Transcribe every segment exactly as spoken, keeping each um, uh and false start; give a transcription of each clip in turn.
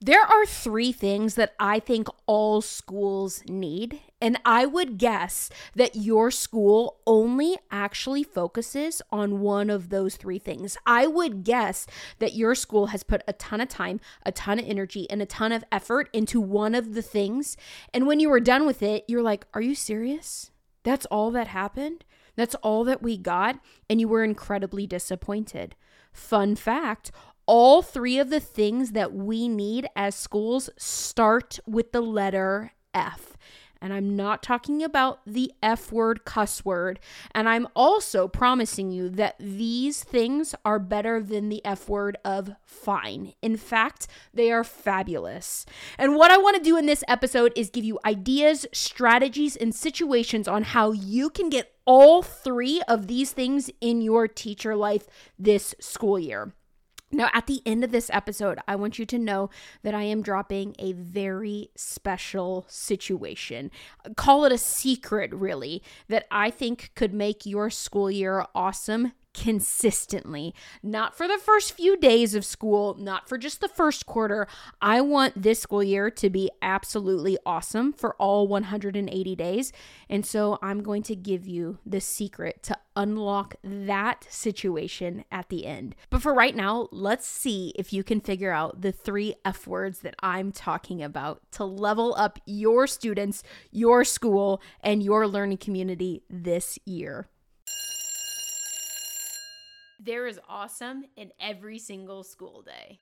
There are three things that I think all schools need, and I would guess that your school only actually focuses on one of those three things. I would guess that your school has put a ton of time, a ton of energy, and a ton of effort into one of the things, and when you were done with it, you're like, are you serious? That's all that happened? That's all that we got? And you were incredibly disappointed. Fun fact, all three of the things that we need as schools start with the letter F. And I'm not talking about the F word, cuss word. And I'm also promising you that these things are better than the F word of fine. In fact, they are fabulous. And what I want to do in this episode is give you ideas, strategies, and situations on how you can get all three of these things in your teacher life this school year. Now, at the end of this episode, I want you to know that I am dropping a very special situation. Call it a secret, really, that I think could make your school year awesome consistently. Not for the first few days of school, not for just the first quarter. I want this school year to be absolutely awesome for all one hundred eighty days. And so I'm going to give you the secret to unlock that situation at the end. But for right now, let's see if you can figure out the three F words that I'm talking about to level up your students, your school, and your learning community this year. There is awesome in every single school day.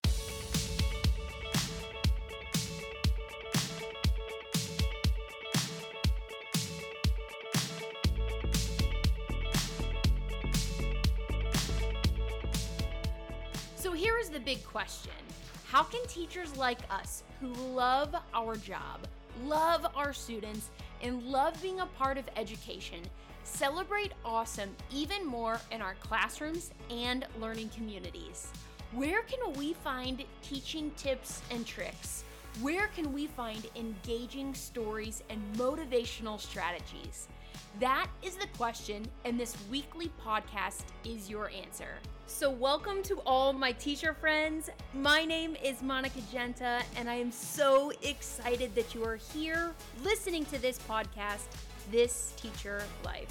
So here is the big question. How can teachers like us who love our job, love our students, and love being a part of education celebrate awesome even more in our classrooms and learning communities? Where can we find teaching tips and tricks? Where can we find engaging stories and motivational strategies? That is the question, and this weekly podcast is your answer. So welcome to all my teacher friends. My name is Monica Genta, and I am so excited that you are here listening to this podcast, This Teacher Life.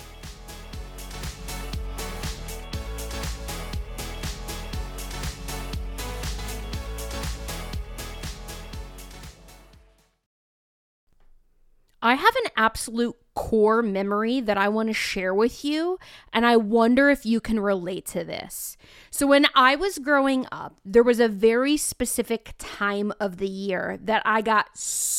I have an absolute core memory that I want to share with you, and I wonder if you can relate to this. So when I was growing up, there was a very specific time of the year that I got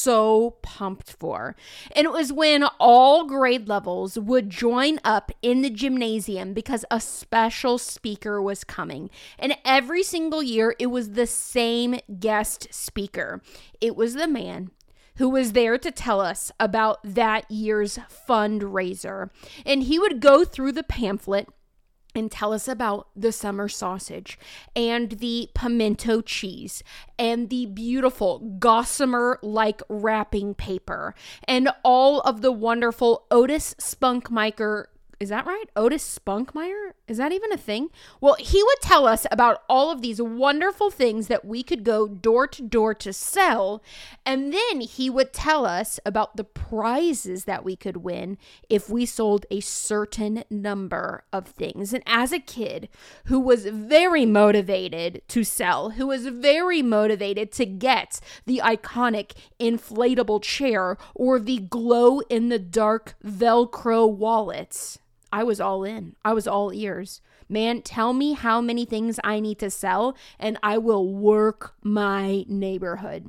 so pumped for. And it was when all grade levels would join up in the gymnasium because a special speaker was coming. And every single year, it was the same guest speaker. It was the man who was there to tell us about that year's fundraiser. And he would go through the pamphlet and tell us about the summer sausage and the pimento cheese and the beautiful gossamer-like wrapping paper and all of the wonderful Otis Spunkmeyer. Is that right? Otis Spunkmeyer? Is that even a thing? Well, he would tell us about all of these wonderful things that we could go door to door to sell. And then he would tell us about the prizes that we could win if we sold a certain number of things. And as a kid who was very motivated to sell, who was very motivated to get the iconic inflatable chair or the glow-in-the-dark Velcro wallets, I was all in. I was all ears. Man, tell me how many things I need to sell and I will work my neighborhood.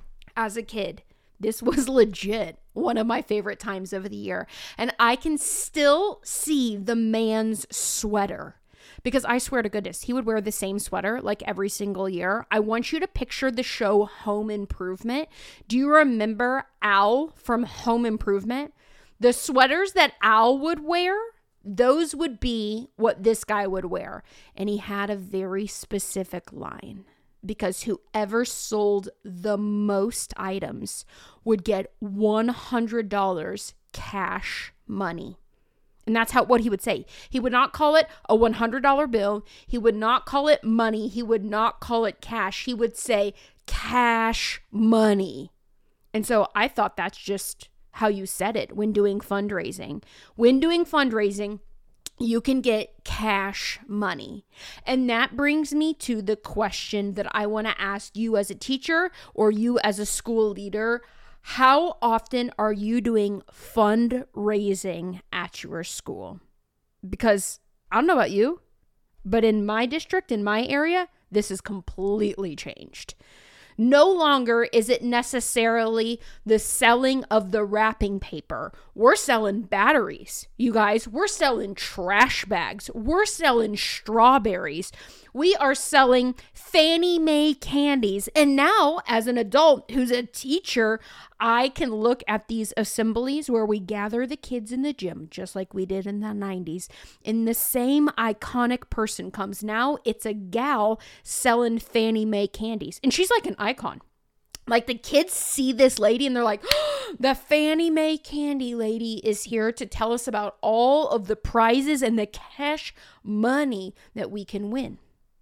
As a kid, this was legit one of my favorite times of the year. And I can still see the man's sweater because I swear to goodness, he would wear the same sweater like every single year. I want you to picture the show Home Improvement. Do you remember Al from Home Improvement? The sweaters that Al would wear, those would be what this guy would wear. And he had a very specific line because whoever sold the most items would get one hundred dollars cash money. And that's how what he would say. He would not call it a one hundred dollars bill. He would not call it money. He would not call it cash. He would say, cash money. And so I thought that's just how you said it when doing fundraising. When doing fundraising, you can get cash money. And that brings me to the question that I want to ask you as a teacher or you as a school leader. How often are you doing fundraising at your school? Because I don't know about you, but in my district, in my area, this is completely changed. No longer is it necessarily the selling of the wrapping paper. We're selling batteries, you guys. We're selling trash bags. We're selling strawberries. We are selling Fannie Mae candies. And now, as an adult who's a teacher, I can look at these assemblies where we gather the kids in the gym, just like we did in the nineties. And the same iconic person comes. Now it's a gal selling Fannie Mae candies. And she's like an icon. Like the kids see this lady and they're like, oh, the Fannie Mae candy lady is here to tell us about all of the prizes and the cash money that we can win.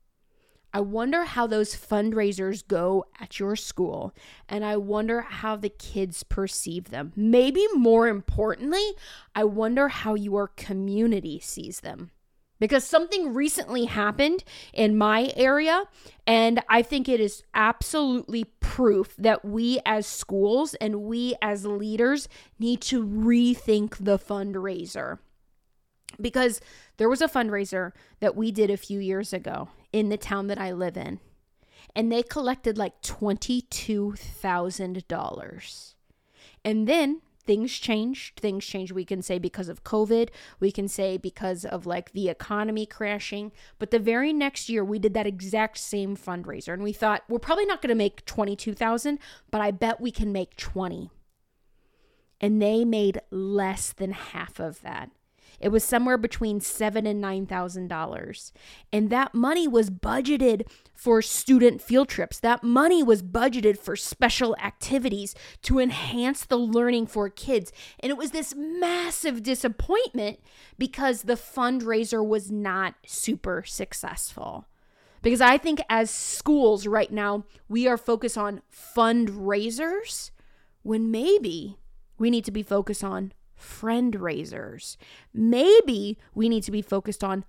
I wonder how those fundraisers go at your school, and I wonder how the kids perceive them. Maybe more importantly, I wonder how your community sees them. Because something recently happened in my area, and I think it is absolutely proof that we as schools and we as leaders need to rethink the fundraiser. Because there was a fundraiser that we did a few years ago in the town that I live in, and they collected like twenty-two thousand dollars. And then things changed. Things changed, we can say, because of COVID. We can say because of like the economy crashing. But the very next year, we did that exact same fundraiser. And we thought, we're probably not going to make twenty-two thousand dollars, but I bet we can make twenty. And they made less than half of that. It was somewhere between seven thousand dollars and nine thousand dollars. And that money was budgeted for student field trips. That money was budgeted for special activities to enhance the learning for kids. And it was this massive disappointment because the fundraiser was not super successful. Because I think as schools right now, we are focused on fundraisers when maybe we need to be focused on friend raisers. Maybe we need to be focused on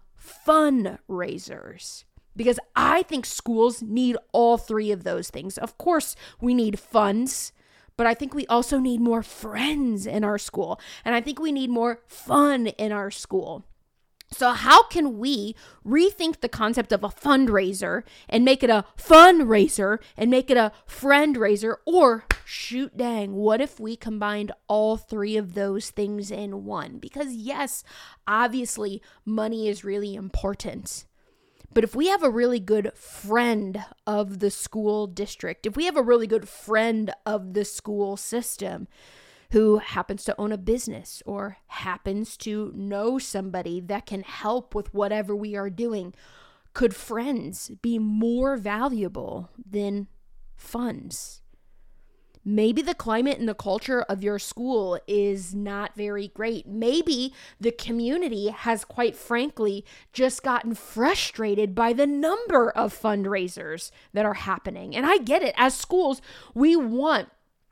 fundraisers, because I think schools need all three of those things. Of course, we need funds, but I think we also need more friends in our school. And I think we need more fun in our school. So how can we rethink the concept of a fundraiser and make it a fundraiser and make it a friend raiser? Or shoot dang, what if we combined all three of those things in one? Because yes, obviously money is really important. But if we have a really good friend of the school district, if we have a really good friend of the school system who happens to own a business or happens to know somebody that can help with whatever we are doing, could friends be more valuable than funds? Maybe the climate and the culture of your school is not very great. Maybe the community has, quite frankly, just gotten frustrated by the number of fundraisers that are happening. And I get it. As schools, we want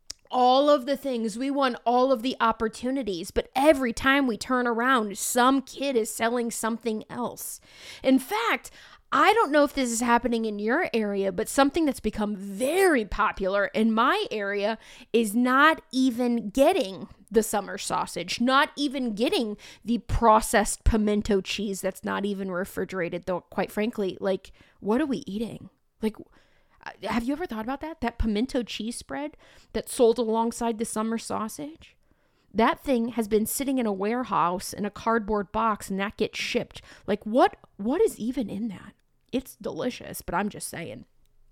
all of the things. We want all of the opportunities, but every time we turn around, some kid is selling something else. In fact, I don't know if this is happening in your area, but something that's become very popular in my area is not even getting the summer sausage, not even getting the processed pimento cheese that's not even refrigerated, though, quite frankly, like, what are we eating? Like, have you ever thought about that? That pimento cheese spread that's sold alongside the summer sausage? That thing has been sitting in a warehouse in a cardboard box, and that gets shipped. Like, what? What is even in that? It's delicious, but I'm just saying.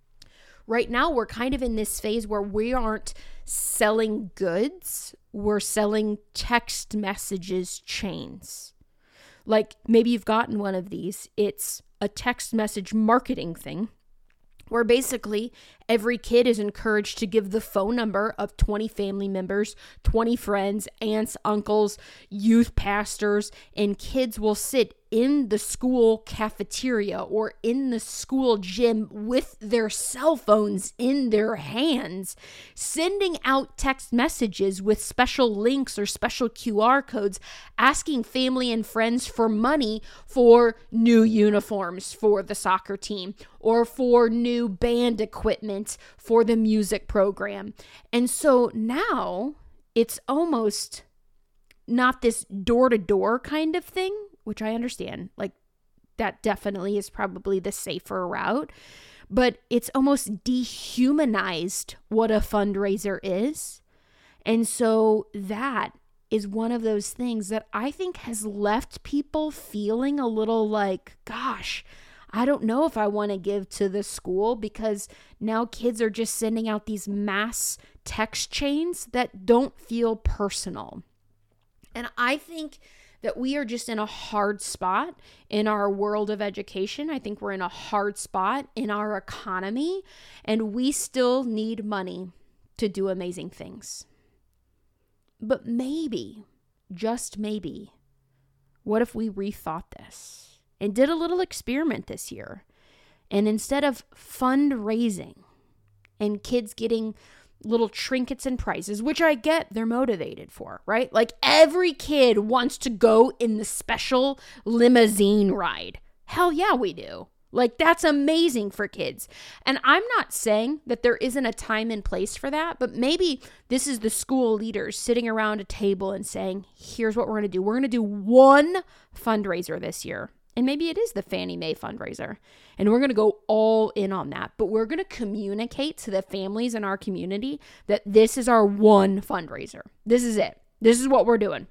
Right now, we're kind of in this phase where we aren't selling goods. We're selling text messages chains. Like, maybe you've gotten one of these. It's a text message marketing thing, where basically every kid is encouraged to give the phone number of twenty family members, twenty friends, aunts, uncles, youth pastors, and kids will sit in the school cafeteria or in the school gym with their cell phones in their hands, sending out text messages with special links or special Q R codes, asking family and friends for money for new uniforms for the soccer team or for new band equipment for the music program. And so now it's almost not this door-to-door kind of thing, which I understand. Like, that definitely is probably the safer route. But it's almost dehumanized what a fundraiser is. And so that is one of those things that I think has left people feeling a little like, gosh, I don't know if I want to give to the school, because now kids are just sending out these mass text chains that don't feel personal. And I think that we are just in a hard spot in our world of education. I think we're in a hard spot in our economy, and we still need money to do amazing things. But maybe, just maybe, what if we rethought this and did a little experiment this year? And instead of fundraising and kids getting little trinkets and prizes, which I get they're motivated for, right? Like, every kid wants to go in the special limousine ride. Hell yeah, we do. Like, that's amazing for kids. And I'm not saying that there isn't a time and place for that, but maybe this is the school leaders sitting around a table and saying, here's what we're going to do. We're going to do one fundraiser this year. And maybe it is the Fannie Mae fundraiser. And we're going to go all in on that. But we're going to communicate to the families in our community that this is our one fundraiser. This is it. This is what we're doing.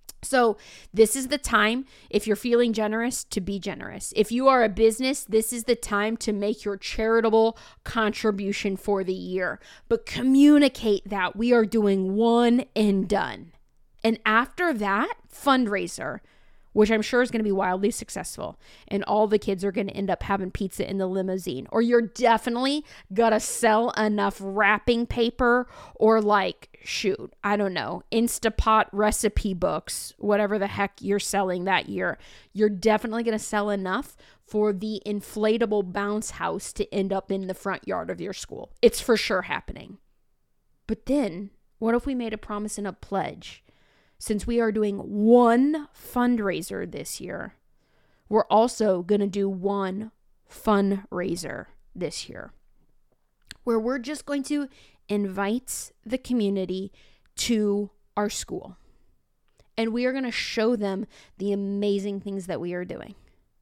So this is the time, if you're feeling generous, to be generous. If you are a business, this is the time to make your charitable contribution for the year. But communicate that we are doing one and done. And after that fundraiser, which I'm sure is going to be wildly successful, and all the kids are going to end up having pizza in the limousine, or you're definitely going to sell enough wrapping paper or, like, shoot, I don't know, Instapot recipe books, whatever the heck you're selling that year. You're definitely going to sell enough for the inflatable bounce house to end up in the front yard of your school. It's for sure happening. But then, what if we made a promise and a pledge? Since we are doing one fundraiser this year, we're also going to do one fundraiser this year, where we're just going to invite the community to our school. And we are going to show them the amazing things that we are doing.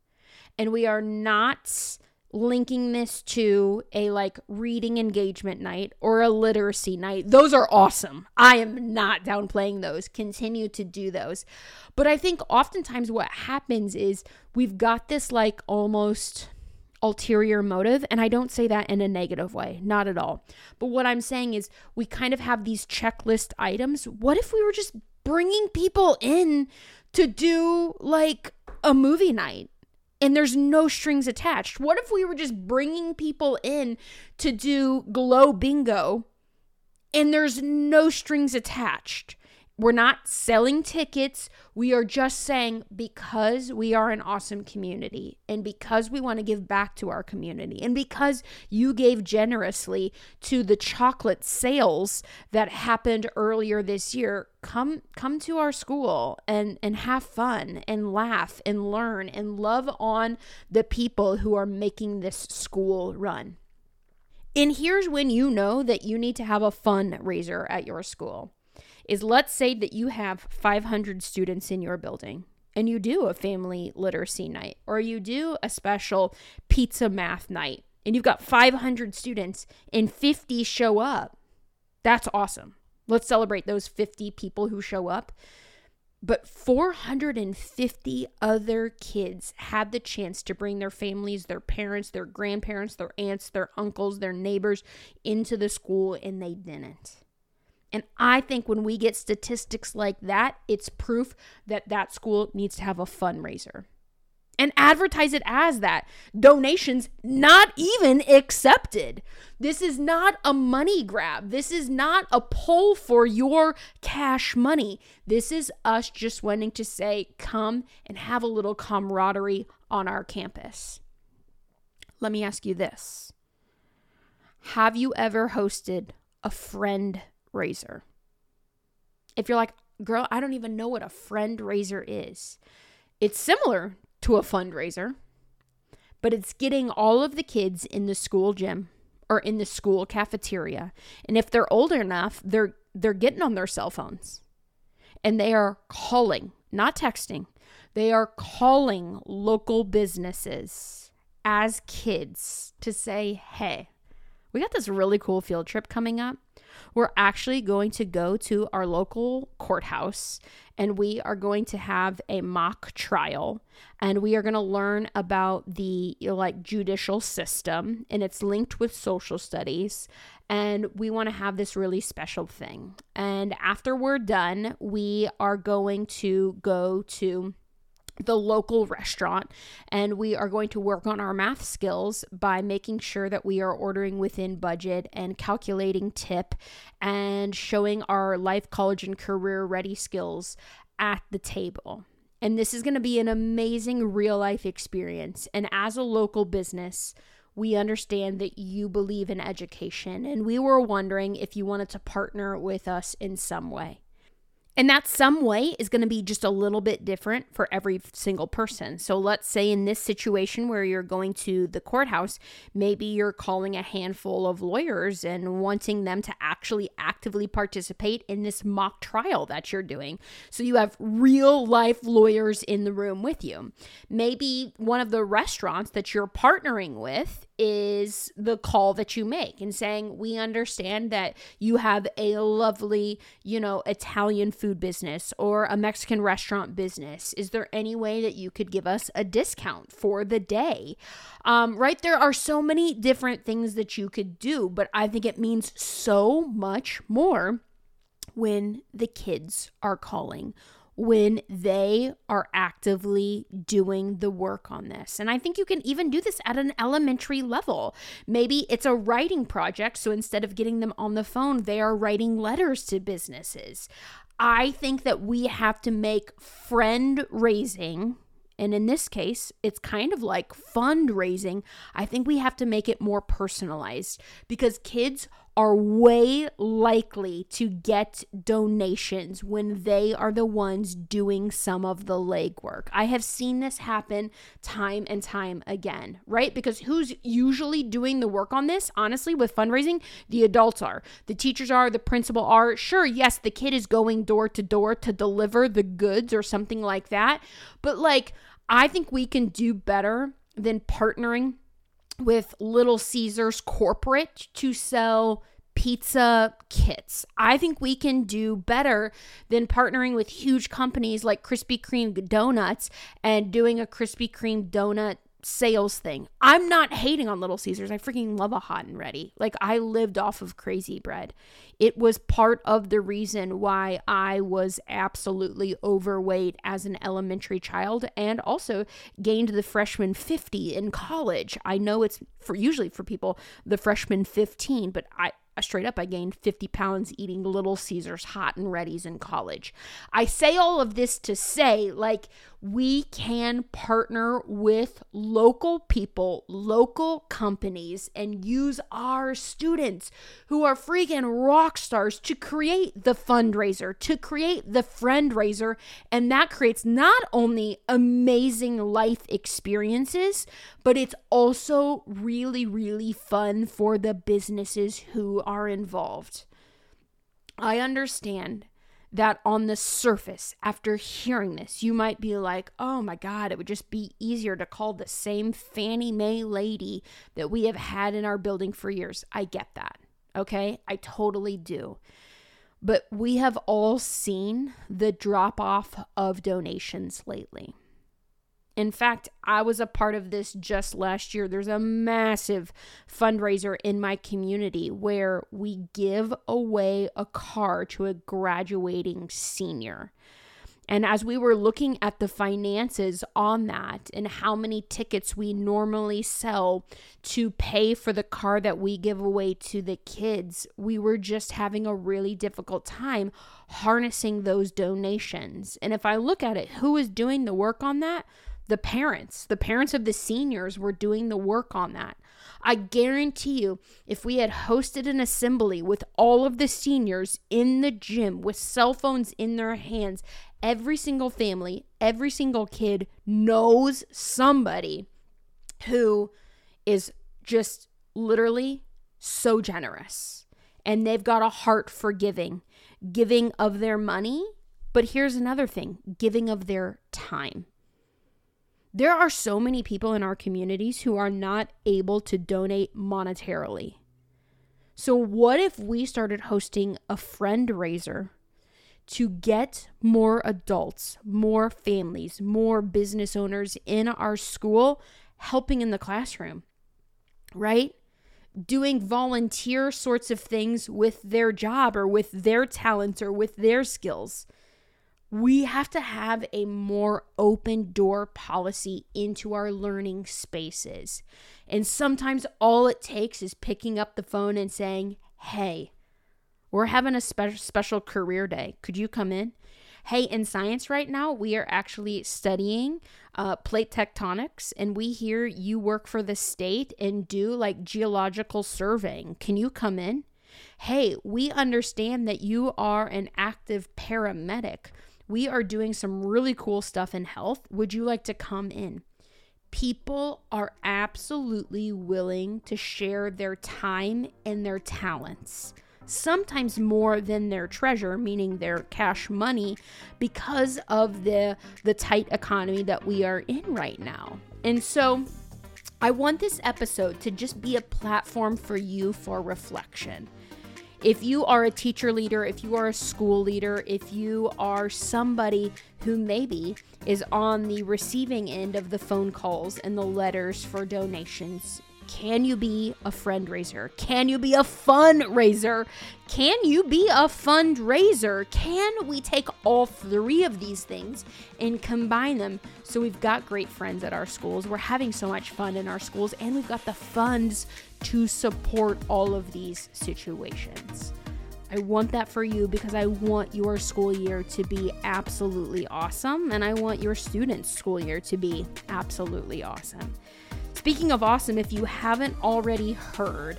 And we are not linking this to a like reading engagement night or a literacy night. Those are awesome. I am not downplaying those. Continue to do those. But I think oftentimes what happens is we've got this like almost ulterior motive. And I don't say that in a negative way, not at all. But what I'm saying is we kind of have these checklist items. What if we were just bringing people in to do like a movie night? And there's no strings attached. What if we were just bringing people in to do Glow Bingo and there's no strings attached? We're not selling tickets. We are just saying, because we are an awesome community and because we want to give back to our community and because you gave generously to the chocolate sales that happened earlier this year, come come to our school and, and have fun and laugh and learn and love on the people who are making this school run. And here's when you know that you need to have a fundraiser at your school. Is let's say that you have five hundred students in your building and you do a family literacy night or you do a special pizza math night and you've got five hundred students and fifty show up. That's awesome. Let's celebrate those fifty people who show up. But four hundred fifty other kids had the chance to bring their families, their parents, their grandparents, their aunts, their uncles, their neighbors into the school, and they didn't. And I think when we get statistics like that, it's proof that that school needs to have a fundraiser. and advertise it as that. Donations not even accepted. This is not a money grab. This is not a pull for your cash money. This is us just wanting to say, come and have a little camaraderie on our campus. Let me ask you this. Have you ever hosted a friend raiser? If you're like, girl, I don't even know what a friend raiser is. It's similar to a fundraiser, but it's getting all of the kids in the school gym or in the school cafeteria. And if they're old enough, they're they're getting on their cell phones and they are calling, not texting. They are calling local businesses as kids to say, hey, we got this really cool field trip coming up. We're actually going to go to our local courthouse and we are going to have a mock trial and we are going to learn about the, you know, like judicial system, and it's linked with social studies, and we want to have this really special thing. And after we're done, we are going to go to the local restaurant and we are going to work on our math skills by making sure that we are ordering within budget and calculating tip and showing our life, college, and career ready skills at the table. And this is going to be an amazing real life experience. And as a local business, we understand that you believe in education, and we were wondering if you wanted to partner with us in some way. And that some way is going to be just a little bit different for every single person. So let's say in this situation where you're going to the courthouse, maybe you're calling a handful of lawyers and wanting them to actually actively participate in this mock trial that you're doing. So you have real life lawyers in the room with you. Maybe one of the restaurants that you're partnering with is the call that you make and saying, we understand that you have a lovely, you know, Italian food business or a Mexican restaurant business. Is there any way that you could give us a discount for the day? Um, right? There are so many different things that you could do, but I think it means so much more when the kids are calling, when they are actively doing the work on this. And I think you can even do this at an elementary level. Maybe it's a writing project, so instead of getting them on the phone, they are writing letters to businesses. I think that we have to make friend raising, and in this case, it's kind of like fundraising. I think we have to make it more personalized because kids are way likely to get donations when they are the ones doing some of the legwork. I have seen this happen time and time again, right? Because who's usually doing the work on this? Honestly, with fundraising, the adults are. The teachers are, the principal are. Sure, yes, the kid is going door to door to deliver the goods or something like that. But like, I think we can do better than partnering with Little Caesars corporate to sell pizza kits. I think we can do better than partnering with huge companies like Krispy Kreme donuts and doing a Krispy Kreme donut sales thing. I'm not hating on Little Caesars. I freaking love a hot and ready. Like, I lived off of Crazy Bread. It was part of the reason why I was absolutely overweight as an elementary child and also gained the freshman fifty in college. I know it's for usually for people the freshman fifteen, but I straight up, I gained fifty pounds eating Little Caesars hot and readies in college. I say all of this to say, like, we can partner with local people, local companies, and use our students who are freaking rock stars to create the fundraiser, to create the friend raiser. And that creates not only amazing life experiences, but it's also really, really fun for the businesses who are involved. I understand that on the surface, after hearing this, you might be like, oh my God, it would just be easier to call the same Fannie Mae lady that we have had in our building for years. I get that, okay? I totally do. But we have all seen the drop-off of donations lately. In fact, I was a part of this just last year. There's a massive fundraiser in my community where we give away a car to a graduating senior. And as we were looking at the finances on that and how many tickets we normally sell to pay for the car that we give away to the kids, we were just having a really difficult time harnessing those donations. And if I look at it, who is doing the work on that? The parents. The parents of the seniors were doing the work on that. I guarantee you, if we had hosted an assembly with all of the seniors in the gym with cell phones in their hands, every single family, every single kid knows somebody who is just literally so generous. And they've got a heart for giving, giving of their money. But here's another thing, giving of their time. There are so many people in our communities who are not able to donate monetarily. So what if we started hosting a friend raiser to get more adults, more families, more business owners in our school helping in the classroom, right? Doing volunteer sorts of things with their job or with their talents or with their skills. We have to have a more open door policy into our learning spaces. And sometimes all it takes is picking up the phone and saying, hey, we're having a spe- special career day. Could you come in? Hey, in science right now, we are actually studying uh, plate tectonics, and we hear you work for the state and do like geological surveying. Can you come in? Hey, we understand that you are an active paramedic. We are doing some really cool stuff in health. Would you like to come in? People are absolutely willing to share their time and their talents, sometimes more than their treasure, meaning their cash money, because of the, the tight economy that we are in right now. And so I want this episode to just be a platform for you for reflection. If you are a teacher leader, if you are a school leader, if you are somebody who maybe is on the receiving end of the phone calls and the letters for donations, can you be a friend raiser? Can you be a fundraiser? Can you be a fundraiser? Can we take all three of these things and combine them so we've got great friends at our schools, we're having so much fun in our schools, and we've got the funds to support all of these situations? I want that for you because I want your school year to be absolutely awesome, and I want your students' school year to be absolutely awesome. Speaking of awesome, if you haven't already heard,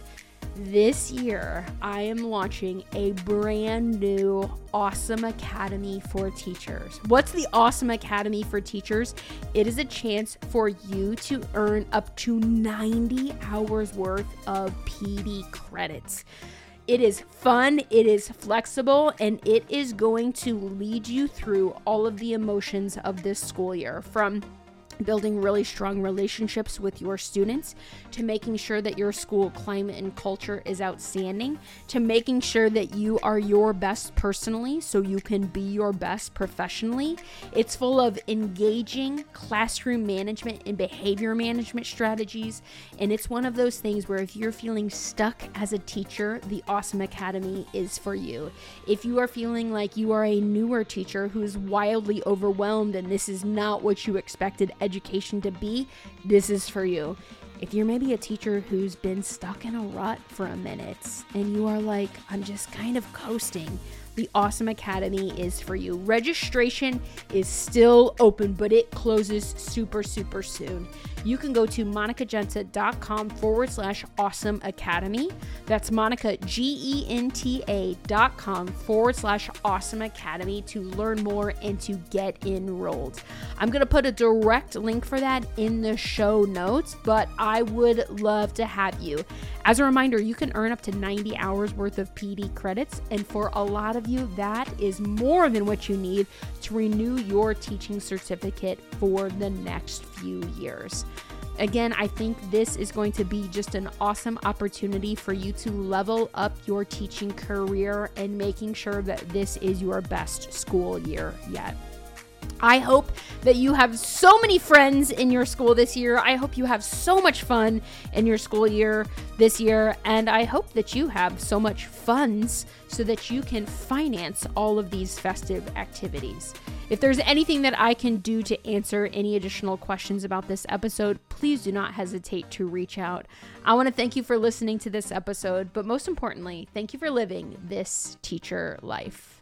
this year I am launching a brand new Awesome Academy for Teachers. What's the Awesome Academy for Teachers? It is a chance for you to earn up to ninety hours worth of P D credits. It is fun, it is flexible, and it is going to lead you through all of the emotions of this school year, from building really strong relationships with your students, to making sure that your school climate and culture is outstanding, to making sure that you are your best personally so you can be your best professionally. It's full of engaging classroom management and behavior management strategies, and it's one of those things where if you're feeling stuck as a teacher, the Awesome Academy is for you. If you are feeling like you are a newer teacher who's wildly overwhelmed and this is not what you expected education to be, this is for you. If you're maybe a teacher who's been stuck in a rut for a minute and you are like, I'm just kind of coasting, the Awesome Academy is for you. Registration is still open, but it closes super, super soon. You can go to monicagenta.com forward slash awesome academy. That's Monica, G E N T A dot com forward slash awesome academy to learn more and to get enrolled. I'm going to put a direct link for that in the show notes, but I would love to have you. As a reminder, you can earn up to ninety hours worth of P D credits, and for a lot of you, that is more than what you need to renew your teaching certificate for the next few years. Again, I think this is going to be just an awesome opportunity for you to level up your teaching career and making sure that this is your best school year yet. I hope that you have so many friends in your school this year. I hope you have so much fun in your school year this year. And I hope that you have so much funds so that you can finance all of these festive activities. If there's anything that I can do to answer any additional questions about this episode, please do not hesitate to reach out. I want to thank you for listening to this episode, but most importantly, thank you for living this teacher life.